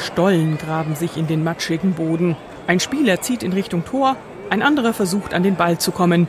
Stollen graben sich in den matschigen Boden. Ein Spieler zieht in Richtung Tor, ein anderer versucht, an den Ball zu kommen.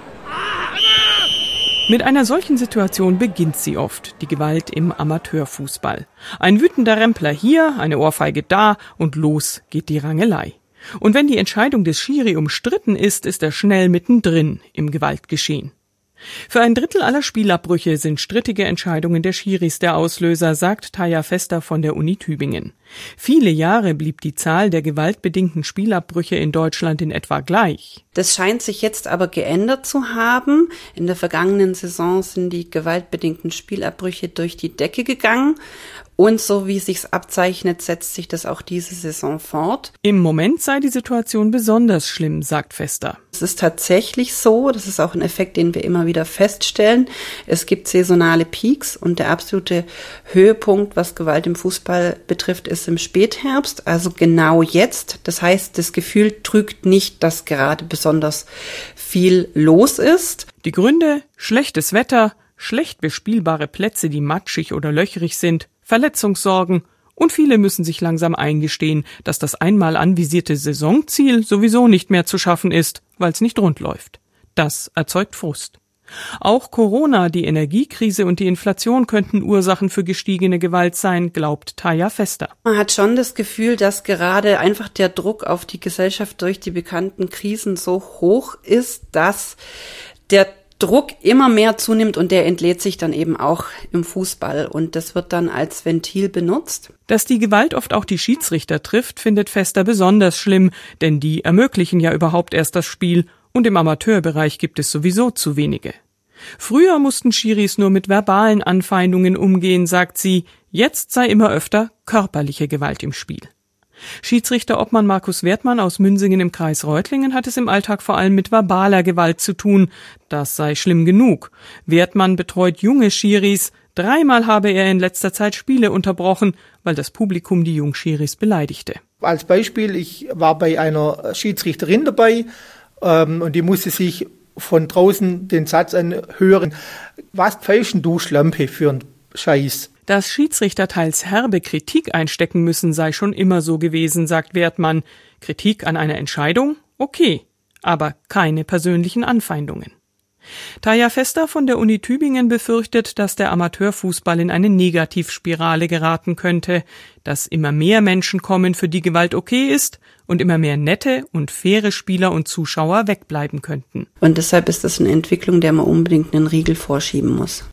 Mit einer solchen Situation beginnt sie oft, die Gewalt im Amateurfußball. Ein wütender Rempler hier, eine Ohrfeige da und los geht die Rangelei. Und wenn die Entscheidung des Schiri umstritten ist, ist er schnell mittendrin im Gewaltgeschehen. Für ein Drittel aller Spielabbrüche sind strittige Entscheidungen der Schiris der Auslöser, sagt Taya Fester von der Uni Tübingen. Viele Jahre blieb die Zahl der gewaltbedingten Spielabbrüche in Deutschland in etwa gleich. Das scheint sich jetzt aber geändert zu haben. In der vergangenen Saison sind die gewaltbedingten Spielabbrüche durch die Decke gegangen. Und so wie es sich abzeichnet, setzt sich das auch diese Saison fort. Im Moment sei die Situation besonders schlimm, sagt Fester. Es ist tatsächlich so, das ist auch ein Effekt, den wir immer wieder feststellen. Es gibt saisonale Peaks und der absolute Höhepunkt, was Gewalt im Fußball betrifft, ist im Spätherbst, also genau jetzt. Das heißt, das Gefühl trügt nicht, dass gerade besonders viel los ist. Die Gründe: schlechtes Wetter, schlecht bespielbare Plätze, die matschig oder löchrig sind, Verletzungssorgen, und viele müssen sich langsam eingestehen, dass das einmal anvisierte Saisonziel sowieso nicht mehr zu schaffen ist, weil es nicht rund läuft. Das erzeugt Frust. Auch Corona, die Energiekrise und die Inflation könnten Ursachen für gestiegene Gewalt sein, glaubt Taya Fester. Man hat schon das Gefühl, dass gerade einfach der Druck auf die Gesellschaft durch die bekannten Krisen so hoch ist, dass der Druck immer mehr zunimmt und der entlädt sich dann eben auch im Fußball und das wird dann als Ventil benutzt. Dass die Gewalt oft auch die Schiedsrichter trifft, findet Fester besonders schlimm, denn die ermöglichen ja überhaupt erst das Spiel und im Amateurbereich gibt es sowieso zu wenige. Früher mussten Schiris nur mit verbalen Anfeindungen umgehen, sagt sie, jetzt sei immer öfter körperliche Gewalt im Spiel. Schiedsrichter-Obmann Markus Wertmann aus Münsingen im Kreis Reutlingen hat es im Alltag vor allem mit verbaler Gewalt zu tun. Das sei schlimm genug. Wertmann betreut junge Schiris. 3-mal habe er in letzter Zeit Spiele unterbrochen, weil das Publikum die Jungschiris beleidigte. Als Beispiel, ich war bei einer Schiedsrichterin dabei und die musste sich von draußen den Satz anhören: Was pfeifst du, Schlampe, für einen Scheiß? Dass Schiedsrichter teils herbe Kritik einstecken müssen, sei schon immer so gewesen, sagt Wertmann. Kritik an einer Entscheidung? Okay, aber keine persönlichen Anfeindungen. Taya Fester von der Uni Tübingen befürchtet, dass der Amateurfußball in eine Negativspirale geraten könnte, dass immer mehr Menschen kommen, für die Gewalt okay ist und immer mehr nette und faire Spieler und Zuschauer wegbleiben könnten. Und deshalb ist das eine Entwicklung, der man unbedingt einen Riegel vorschieben muss.